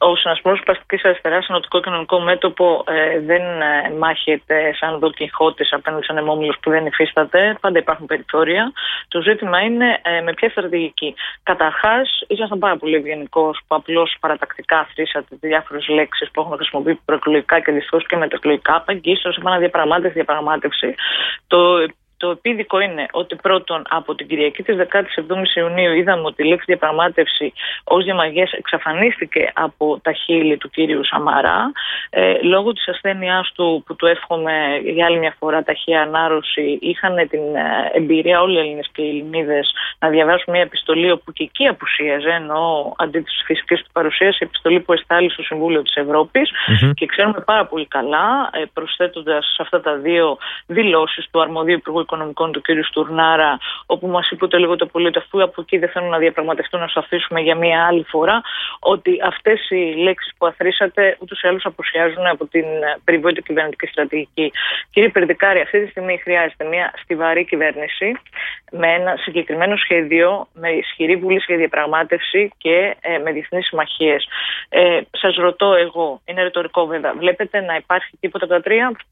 Ο Συνασπισμός Σπαστικής Αριστεράς, ενωτικό κοινωνικό μέτωπο, δεν μάχεται σαν Δον Κιχώτης απέναντι σε ανεμόμυλος που δεν υφίσταται. Πάντα υπάρχουν περιθώρια. Το ζήτημα είναι με ποια στρατηγική. Καταρχάς, ήσασταν πάρα πολύ ευγενικός που απλώς παρατακτικά θρήσατε διάφορες λέξεις που έχουν χρησιμοποιήσει προεκλογικά και δυστυχώς και μεταεκλογικά. Απαγγείλω σε ένα διαπραγμάτευση. Το επίδικο είναι ότι πρώτον από την Κυριακή της 17ης Ιουνίου είδαμε ότι η λέξη διαπραγμάτευση ως διαμαγείας εξαφανίστηκε από τα χείλη του κύριου Σαμαρά. Λόγω της ασθένειάς του, που του εύχομαι για άλλη μια φορά ταχεία ανάρρωση, είχαν την εμπειρία όλοι οι Έλληνες και οι Ελληνίδες να διαβάσουν μια επιστολή όπου και εκεί απουσίαζε, ενώ αντί της φυσικής του παρουσίας, η επιστολή που εστάλει στο Συμβούλιο της Ευρώπης. Και ξέρουμε πάρα πολύ καλά, προσθέτοντας σε αυτά τα δύο δηλώσεις του αρμοδίου Υπουργού Οικονομικών του κ. Στουρνάρα, όπου μας είπε ούτε λίγο το πολύ ότι αφού από εκεί δεν θέλουν να διαπραγματευτούν, να σου αφήσουμε για μία άλλη φορά, ότι αυτές οι λέξεις που αθροίσατε ούτως ή άλλως απουσιάζουν από την περιβόητη κυβερνητική στρατηγική. Κύριε Περδικάρη, αυτή τη στιγμή χρειάζεται μια στιβαρή κυβέρνηση με ένα συγκεκριμένο σχέδιο, με ισχυρή βούληση για διαπραγμάτευση και με διεθνείς συμμαχίες. Σας ρωτώ εγώ, είναι ρητορικό βέβαια, βλέπετε να υπάρχει τίποτα από τα τρία?